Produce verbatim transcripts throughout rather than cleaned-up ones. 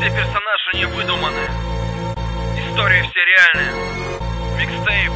Все персонажи не выдуманы, истории все реальные. Микстейп,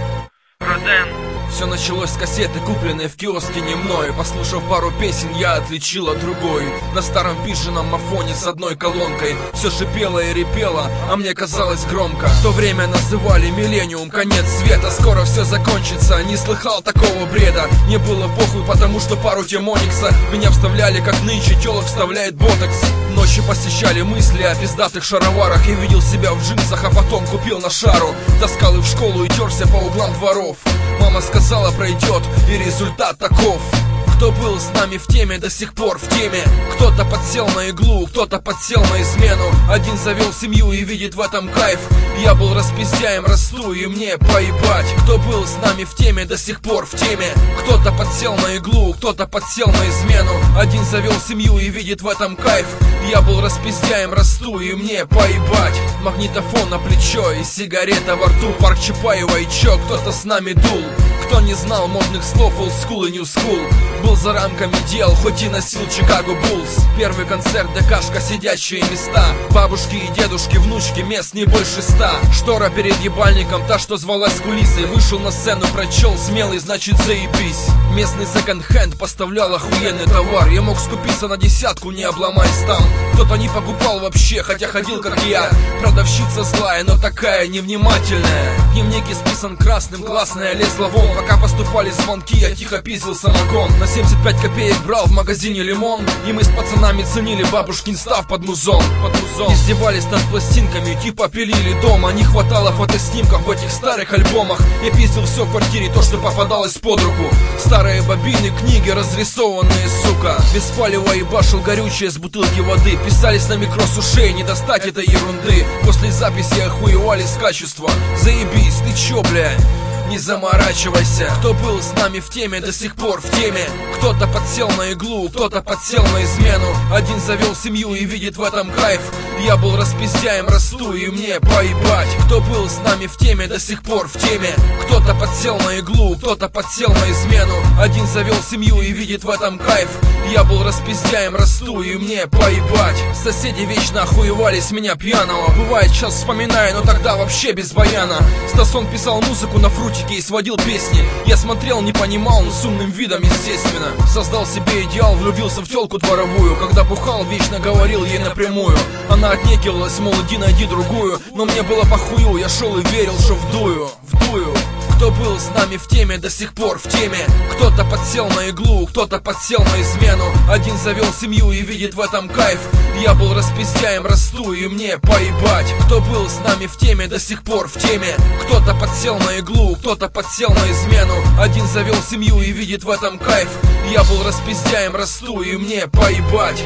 Роден. Все началось с кассеты, купленной в киоске не мной. Послушав пару песен, я отличил от другой. На старом пиженом мафоне с одной колонкой все шипело и репело, а мне казалось громко. В то время называли миллениум, конец света. Скоро все закончится, не слыхал такого бреда. Не было похуй, потому что пару тем Оникса меня вставляли, как нынче телок вставляет ботокс. Ночи посещали мысли о пиздатых шароварах. И видел себя в джинсах, а потом купил на шару. Таскал их в школу и терся по углам дворов. Мама сказала, пройдет, и результат таков. Кто был с нами в теме, до сих пор в теме. Кто-то подсел на иглу, кто-то подсел на измену. Один завел семью и видит в этом кайф. Я был распиздяем, расту, и мне поебать. Кто был с нами в теме, до сих пор в теме. Кто-то подсел на иглу, кто-то подсел на измену. Один завел семью и видит в этом кайф. Я был распиздяем, расту, и мне поебать. Магнитофон на плечо и сигарета во рту. Парк Чапаева и чё, кто-то с нами дул. Кто не знал модных слов old school и new school, был за рамками дел, хоть и носил Чикаго Буллс. Первый концерт, ДКшка, сидячие места. Бабушки и дедушки, внучки, мест не больше ста. Штора перед ебальником, та, что звалась кулисой. Вышел на сцену, прочел, смелый, значит заебись. Местный секонд-хенд поставлял охуенный товар. Я мог скупиться на десятку, не обломаясь там. Кто-то не покупал вообще, хотя ходил как я. Продавщица злая, но такая невнимательная. Дневник исписан красным, классная лезла вон. Пока поступали звонки, я тихо пиздил самогон. На семьдесят пять копеек брал в магазине лимон. И мы с пацанами ценили бабушкин став под музон, под музон. Издевались над пластинками, типа пилили дома. Не хватало фотоснимков в этих старых альбомах. Я пиздил все в квартире, то, что попадалось под руку. Старые бобины, книги разрисованные, сука. Без палева ебашил горючее с бутылки воды. Писались на микро с ушей, не достать этой ерунды. После записи охуевали с качества. Заебись, ты чё, бля? Не заморачивайся. Кто был с нами в теме, до сих пор в теме. Кто-то подсел на иглу, кто-то подсел на измену. Один завел семью и видит в этом кайф. Я был распиздяем, расту, и мне поебать. Кто был с нами в теме, до сих пор в теме. Кто-то подсел на иглу, кто-то подсел на измену. Один завел семью и видит в этом кайф. Я был распиздяем, расту, и мне поебать. Соседи вечно охуевали с меня пьяного. Бывает, сейчас вспоминаю, но тогда вообще без баяна. Стасон писал музыку на фрутике и сводил песни. Я смотрел, не понимал, но с умным видом, естественно. Создал себе идеал, влюбился в тёлку дворовую. Когда бухал, вечно говорил ей напрямую. Она отнекивалась, мол, иди найди другую. Но мне было похую, я шел и верил, что вдую, вдую. Кто был с нами в теме, до сих пор в теме. Кто-то подсел на иглу, кто-то подсел на измену. Один завел семью и видит в этом кайф. Я был распиздяем, расту, и мне поебать. Кто был с нами в теме, до сих пор в теме. Кто-то подсел на иглу, кто-то подсел на измену. Один завел семью и видит в этом кайф. Я был распиздяем, расту, и мне поебать.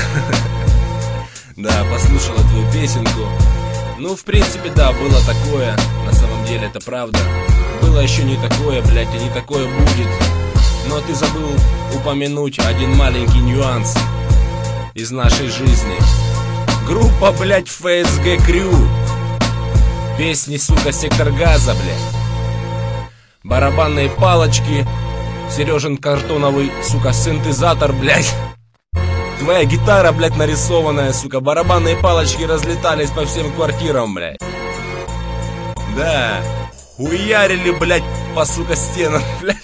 Да, послушала твою песенку. Ну, в принципе, да, было такое. На самом деле, это правда. Было еще не такое, блядь, и не такое будет. Но ты забыл упомянуть один маленький нюанс из нашей жизни. Группа, блядь, эф эс джи Crew. Песни, сука, Сектор Газа, блядь. Барабанные палочки. Сережин картоновый, сука, синтезатор, блядь. Твоя гитара, блядь, нарисованная, сука. Барабанные палочки разлетались по всем квартирам, блядь. Да. Хуярили, блядь, по, сука, стенам, блядь.